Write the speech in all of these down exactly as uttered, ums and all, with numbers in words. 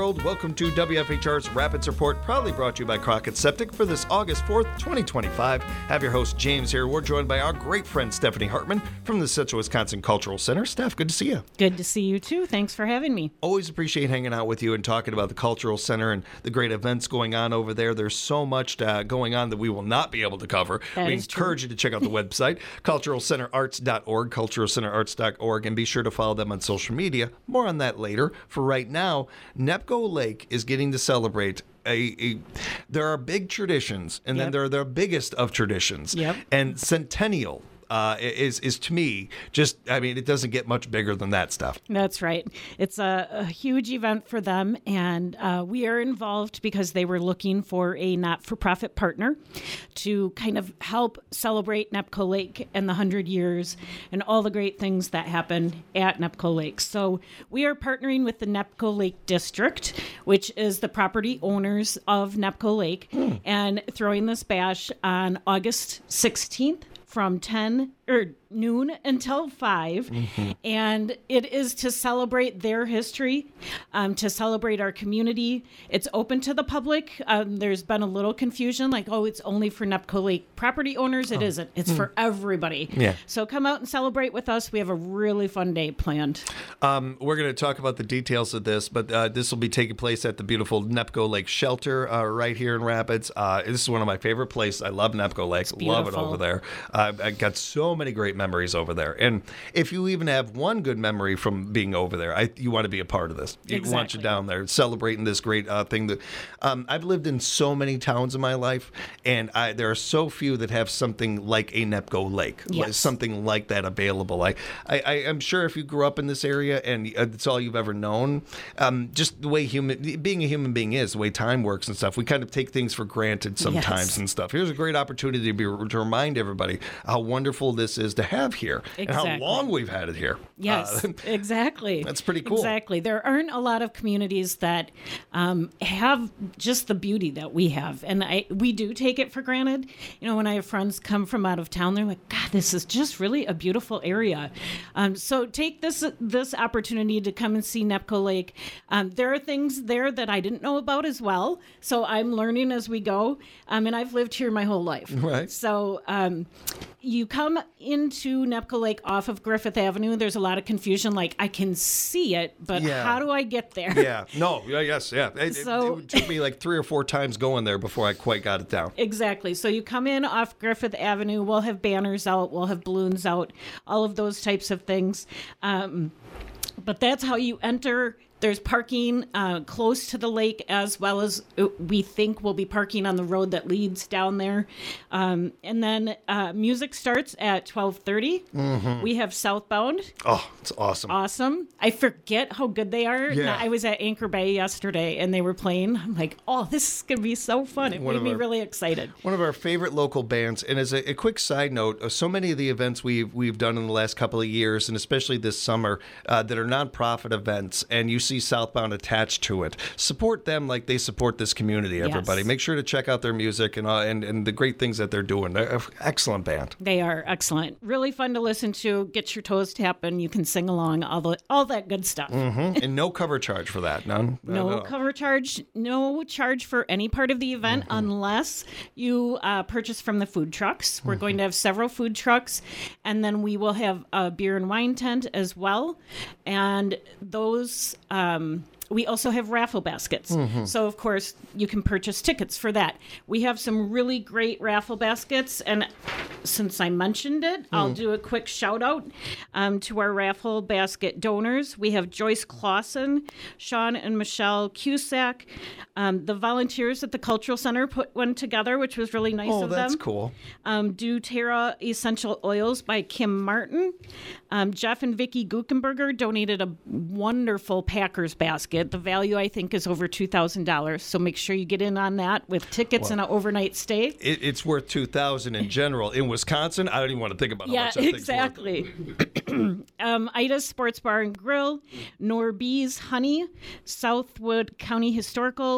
world. Welcome to W F H R's Rapids Report, proudly brought to you by Crockett Septic for this August fourth, twenty twenty-five. Have your host, James, here. We're joined by our great friend, Stephanie Hartman from the Central Wisconsin Cultural Center. Steph, good to see you. Good to see you, too. Thanks for having me. Always appreciate hanging out with you and talking about the Cultural Center and the great events going on over there. There's so much uh, going on that we will not be able to cover. That we is encourage true. you to check out the website, cultural center arts dot org, cultural center arts dot org, and be sure to follow them on social media. More on that later. For right now, NEPCO Lake is getting to celebrate A, a, there are big traditions, and then Yep. there are the biggest of traditions. Yep. And Centennial uh, is, is to me, just, I mean, it doesn't get much bigger than that stuff. That's right. It's a, a huge event for them, and uh, we are involved because they were looking for a not-for-profit partner to kind of help celebrate NEPCO Lake and the one hundred years and all the great things that happened at NEPCO Lake. So we are partnering with the NEPCO Lake District, which is the property owners of NEPCO Lake, mm. and throwing this bash on August sixteenth from ten or noon until five, mm-hmm. and it is to celebrate their history, um, to celebrate our community. It's open to the public. Um, there's been a little confusion, like, oh, it's only for NEPCO Lake property owners. It oh. isn't. It's mm. for everybody. Yeah. So come out and celebrate with us. We have a really fun day planned. Um, we're going to talk about the details of this, but uh, this will be taking place at the beautiful NEPCO Lake Shelter uh, right here in Rapids. Uh, this is one of my favorite places. I love NEPCO Lake. Love it over there. Uh, I got so many great memories over there. And if you even have one good memory from being over there, I, you want to be a part of this. You exactly. want you down there celebrating this great uh, thing. That um, I've lived in so many towns in my life, and I, there are so few that have something like a NEPCO Lake, yes. like something like that available. I, I, I am sure if you grew up in this area and it's all you've ever known, um, just the way human being a human being is, the way time works and stuff, we kind of take things for granted sometimes yes. and stuff. Here's a great opportunity to, be, to remind everybody how wonderful this is to have here. Exactly. And how long we've had it here. Yes, uh, exactly. That's pretty cool. Exactly. There aren't a lot of communities that um, have just the beauty that we have. And I, we do take it for granted. You know, when I have friends come from out of town, they're like, God, this is just really a beautiful area. Um, so take this this opportunity to come and see NEPCO Lake. Um, there are things there that I didn't know about as well. So I'm learning as we go. Um, and I've lived here my whole life. Right. So um, you come into NEPCO Lake off of Griffith Avenue. There's a lot of confusion, like I can see it, but yeah. how do I get there? Yeah, no, yeah, yes, yeah. It, so, it, it took me like three or four times going there before I quite got it down. Exactly. So you come in off Griffith Avenue. We'll have banners out. We'll have balloons out. All of those types of things. Um, but that's how you enter. There's parking uh, close to the lake, as well as we think we'll be parking on the road that leads down there. Um, and then uh, music starts at twelve thirty. Mm-hmm. We have Southbound. Oh, it's awesome. Awesome. I forget how good they are. Yeah. I was at Anchor Bay yesterday, and they were playing. I'm like, oh, this is going to be so fun. It one made me our, really excited. One of our favorite local bands. And as a, a quick side note, uh, so many of the events we've, we've done in the last couple of years, and especially this summer, uh, that are nonprofit events, and you see Southbound attached to it. Support them like they support this community, everybody. Yes. Make sure to check out their music and, uh, and and the great things that they're doing. They're an excellent band. They are excellent. Really fun to listen to. Get your toes tapping. You can sing along, all the all that good stuff. Mm-hmm. And no cover charge for that. None. No no cover charge. No charge for any part of the event mm-hmm. unless you uh, purchase from the food trucks. We're mm-hmm. going to have several food trucks, and then we will have a beer and wine tent as well. And those... Um, We also have raffle baskets. Mm-hmm. So, of course, you can purchase tickets for that. We have some really great raffle baskets. And since I mentioned it, mm. I'll do a quick shout out um, to our raffle basket donors. We have Joyce Clausen, Sean and Michelle Cusack. Um, the volunteers at the Cultural Center put one together, which was really nice oh, of them. Oh, that's cool. Um, doTERRA Essential Oils by Kim Martin. Um, Jeff and Vicki Guckenberger donated a wonderful Packers basket. The value, I think, is over two thousand dollars. So make sure you get in on that with tickets well, and an overnight stay. It, it's worth two thousand dollars in general. In Wisconsin, I don't even want to think about how yeah, much that exactly. thing's worth. um, Ida's Sports Bar and Grill, Norby's Honey, Southwood County Historical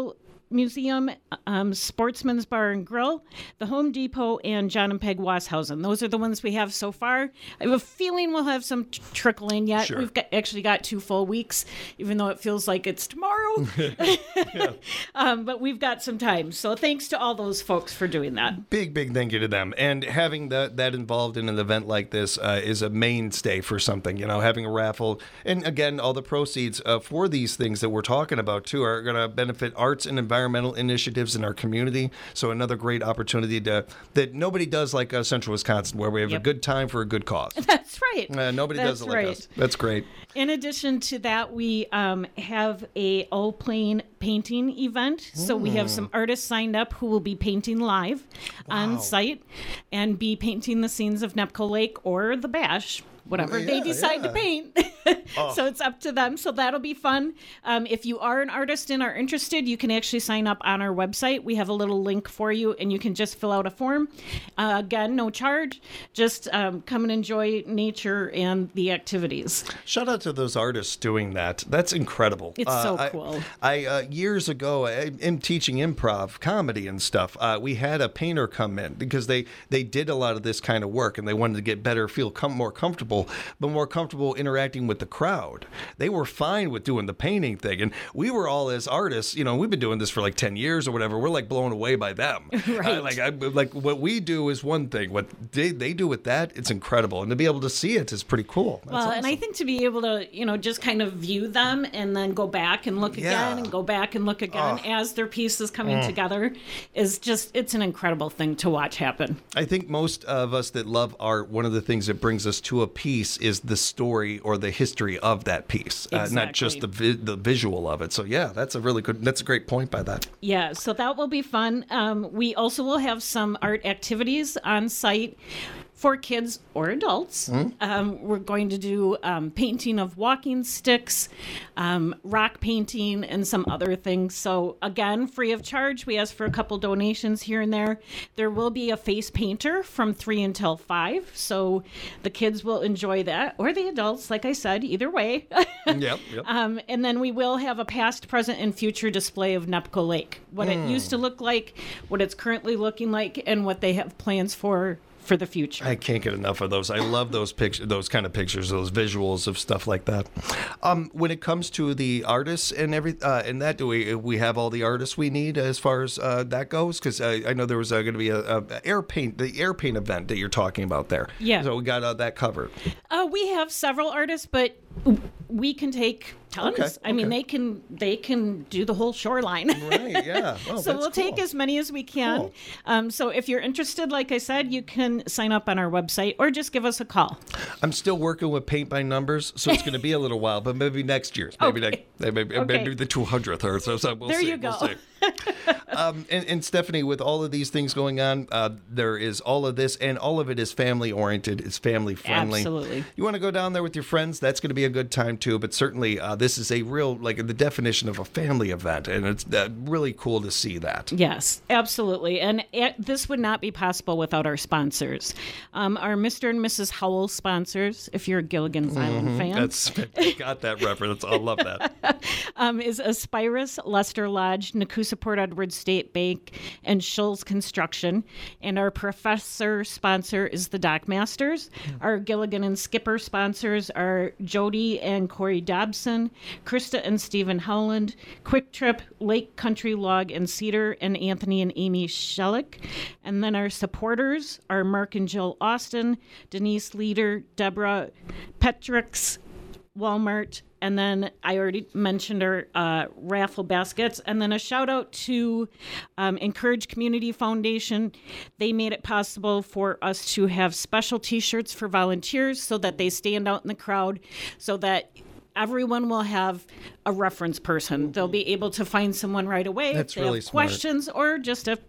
Museum, um, Sportsman's Bar and Grill, the Home Depot, and John and Peg Washausen. Those are the ones we have so far. I have a feeling we'll have some t- trickle in yet. Sure. We've got, actually got two full weeks, even though it feels like it's tomorrow. Yeah. um, but we've got some time. So thanks to all those folks for doing that. Big, big thank you to them. And having that, that involved in an event like this uh, is a mainstay for something, you know, having a raffle. And again, all the proceeds uh, for these things that we're talking about, too, are going to benefit arts and environmental initiatives in our community. So another great opportunity to that nobody does like uh, Central Wisconsin, where we have Yep. a good time for a good cause. That's right. Uh, nobody That's does it like right. us. That's great. In addition to that, we um, have a all-plane painting event. So we have some artists signed up who will be painting live on site and be painting the scenes of Nepco Lake or the Bash, whatever Yeah, they decide yeah. to paint. So it's up to them. So that'll be fun. Um, if you are an artist and are interested, you can actually sign up on our website. We have a little link for you, and you can just fill out a form. Uh, again, no charge. Just um, come and enjoy nature and the activities. Shout out to those artists doing that. That's incredible. It's Uh, so I- cool. I uh, years ago, I, in teaching improv, comedy, and stuff, uh, we had a painter come in because they they did a lot of this kind of work, and they wanted to get better, feel com- more comfortable, but more comfortable interacting with the crowd. They were fine with doing the painting thing, and we were all as artists. You know, we've been doing this for like ten years or whatever. We're like blown away by them. Right. Uh, like I, like what we do is one thing. What they they do with that, it's incredible, and to be able to see it is pretty cool. That's Well, and I awesome. think to be able to, you know, just kind of view them and then go back and look Yeah. again and go back and look again as their pieces coming together is just, it's an incredible thing to watch happen. I think most of us that love art, one of the things that brings us to a piece is the story or the history of that piece, uh, not just the vi- the visual of it. So yeah, that's a really good, that's a great point by that. Yeah, so that will be fun. Um, we also will have some art activities on site for kids or adults. Um, we're going to do um, painting of walking sticks, um, rock painting, and some other things. So again, free of charge. We ask for a couple donations here and there. There will be a face painter from three until five, so the kids will enjoy that, or the adults, like I said, either way. Yep. yep. Um, and then we will have a past, present, and future display of Nepco Lake, what it used to look like, what it's currently looking like, and what they have plans for for the future. I can't get enough of those. I love those pictures, those kind of pictures, those visuals of stuff like that. Um, when it comes to the artists and every, uh, and that, do we we have all the artists we need as far as uh, that goes? Because I, I know there was uh, going to be a, a air paint, the air paint event that you're talking about there. Yeah. So we got uh, that covered. Uh, we have several artists, but we can take tons. Okay, I mean, okay. they can they can do the whole shoreline. Right. Yeah. Well, So that's we'll take cool. as many as we can. Cool. Um, so if you're interested, like I said, you can sign up on our website or just give us a call. I'm still working with paint by numbers, so it's going to be a little while, but maybe next year. Maybe Okay. next, maybe, Okay. maybe the two hundredth or so. so we'll There see. you go. We'll see. um, and, and Stephanie, with all of these things going on, uh, there is all of this, and all of it is family oriented. It's family friendly. Absolutely. You want to go down there with your friends? That's going to be a good time too. But certainly, uh, this is a real, like the definition of a family event, and it's uh, really cool to see that. Yes, absolutely. And it, this would not be possible without our sponsors. Um, our Mister and Missus Howell sponsors, if you're a Gilligan's Island fan, That's got that reference. I love that. um, is Aspirus, Lester Lodge, Nakusa Port Edward State Bank, and Schulz Construction. And our professor sponsor is the Dock Masters. Our Gilligan and Skipper sponsors are Jody and Corey Dobson, Krista and Stephen Howland, Quick Trip, Lake Country Log and Cedar, and Anthony and Amy Shellick. And then our supporters are Mark and Jill Austin, Denise Leader, Deborah Petrix, Walmart, and then I already mentioned our uh, raffle baskets. And then a shout out to um, Encourage Community Foundation. They made it possible for us to have special T-shirts for volunteers so that they stand out in the crowd, so that everyone will have a reference person. They'll be able to find someone right away That's if they really have smart. questions, or just if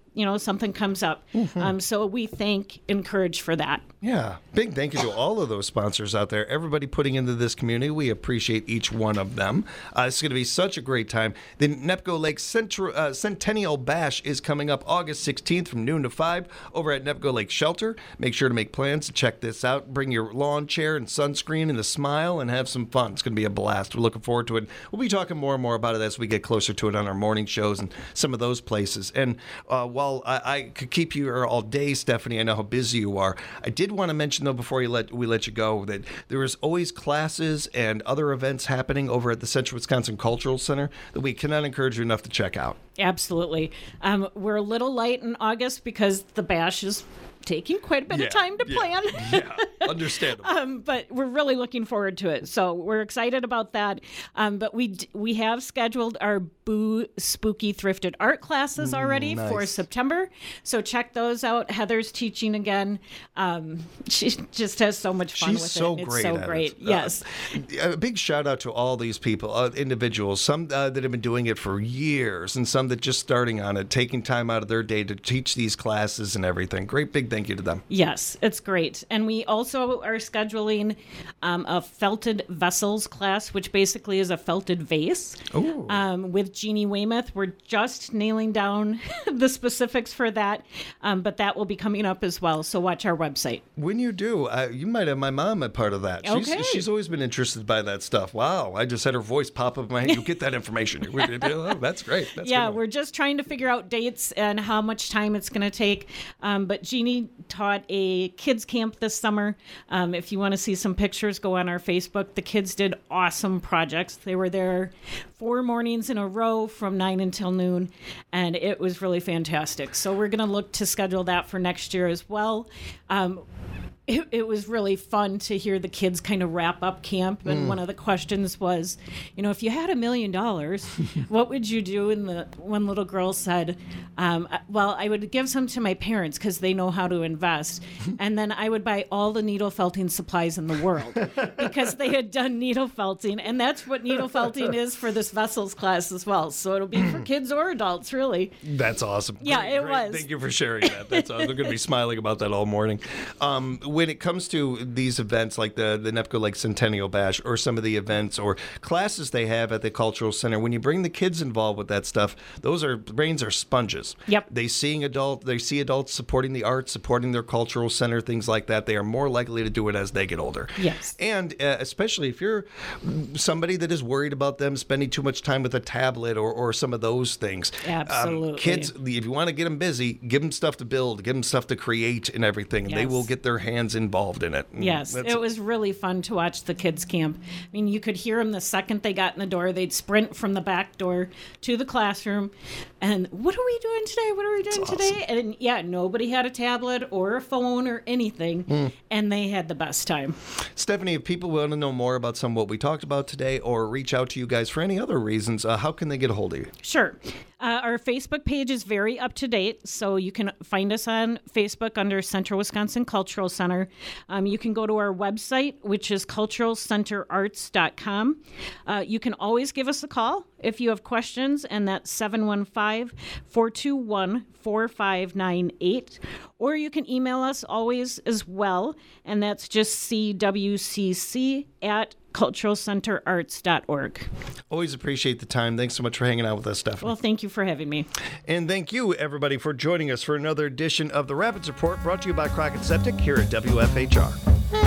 you know, something comes up. Mm-hmm. Um, so we thank Encourage for that. Yeah. Big thank you to all of those sponsors out there. Everybody putting into this community. We appreciate each one of them. Uh, it's going to be such a great time. The Nepco Lake Central, uh, Centennial Bash is coming up August sixteenth from noon to five over at Nepco Lake Shelter. Make sure to make plans to check this out. Bring your lawn chair and sunscreen and a smile and have some fun. It's going to be a blast. We're looking forward to it. We'll be talking more and more about it as we get closer to it on our morning shows and some of those places. And uh, while I, I could keep you here all day, Stephanie, I know how busy you are. I did want to mention, though, before you let, we let you go, that there is always classes and other events happening over at the Central Wisconsin Cultural Center that we cannot encourage you enough to check out. Absolutely. Um, we're a little light in August because the bash is taking quite a bit yeah, of time to yeah, plan. yeah, understandable. um, but we're really looking forward to it. So we're excited about that. Um, but we d- we have scheduled our Boo Spooky Thrifted Art classes already mm, nice. for September. So check those out. Heather's teaching again. Um, she just has so much fun She's with so it. Great it's so great. It. Yes. Uh, a big shout out to all these people, uh, individuals, some uh, that have been doing it for years and some that just starting on it, taking time out of their day to teach these classes and everything. Great big thank you to them. Yes, it's great. And we also are scheduling um, a felted vessels class, which basically is a felted vase um, with Jeannie Weymouth. We're just nailing down the specifics for that, um, but that will be coming up as well. So watch our website. When you do, uh, you might have my mom a part of that. She's, okay. she's always been interested by that stuff. Wow, I just had her voice pop up in my head. You get that information. Oh, that's great. That's yeah, we're just trying to figure out dates and how much time it's going to take. Um, but Jeannie taught a kids camp this summer. Um, if you want to see some pictures, go on our Facebook. The kids did awesome projects. They were there four mornings in a row from nine until noon, and it was really fantastic. So we're going to look to schedule that for next year as well. Um, It, it was really fun to hear the kids kind of wrap up camp. And mm. one of the questions was, you know, if you had a million dollars, what would you do? And the one little girl said, um, well, I would give some to my parents because they know how to invest. And then I would buy all the needle felting supplies in the world because they had done needle felting. And that's what needle felting is for this vessels class as well. So it'll be for kids or adults, really. That's awesome. Yeah, great, it great. was. Thank you for sharing that. That's awesome. They're going to be smiling about that all morning. Um, when it comes to these events like the, the Nepco Lake Centennial Bash or some of the events or classes they have at the Cultural Center, when you bring the kids involved with that stuff, those are brains are sponges. Yep. They seeing adult, they see adults supporting the arts, supporting their cultural center, things like that. They are more likely to do it as they get older. Yes. And uh, especially if you're somebody that is worried about them spending too much time with a tablet or, or some of those things. Absolutely. Um, kids, if you want to get them busy, give them stuff to build, give them stuff to create and everything. And yes. they will get their hands involved in it. Yes, That's, it was really fun to watch the kids camp. I mean, you could hear them the second they got in the door. They'd sprint from the back door to the classroom. And what are we doing today? What are we doing today? Awesome. And yeah, nobody had a tablet or a phone or anything. Mm. And they had the best time. Stephanie, if people want to know more about some of what we talked about today or reach out to you guys for any other reasons, uh, how can they get a hold of you? Sure. Uh, our Facebook page is very up to date, so you can find us on Facebook under Central Wisconsin Cultural Center. Um, you can go to our website, which is cultural center arts dot com. Uh, you can always give us a call if you have questions, and that's seven one five, four two one, four five nine eight. Or you can email us always as well, and that's just C W C C at cultural center arts dot org. Always appreciate the time. Thanks so much for hanging out with us, Stephanie. Well, thank you for having me. And thank you, everybody, for joining us for another edition of the Rapids Report, brought to you by Crockett Septic here at W F H R.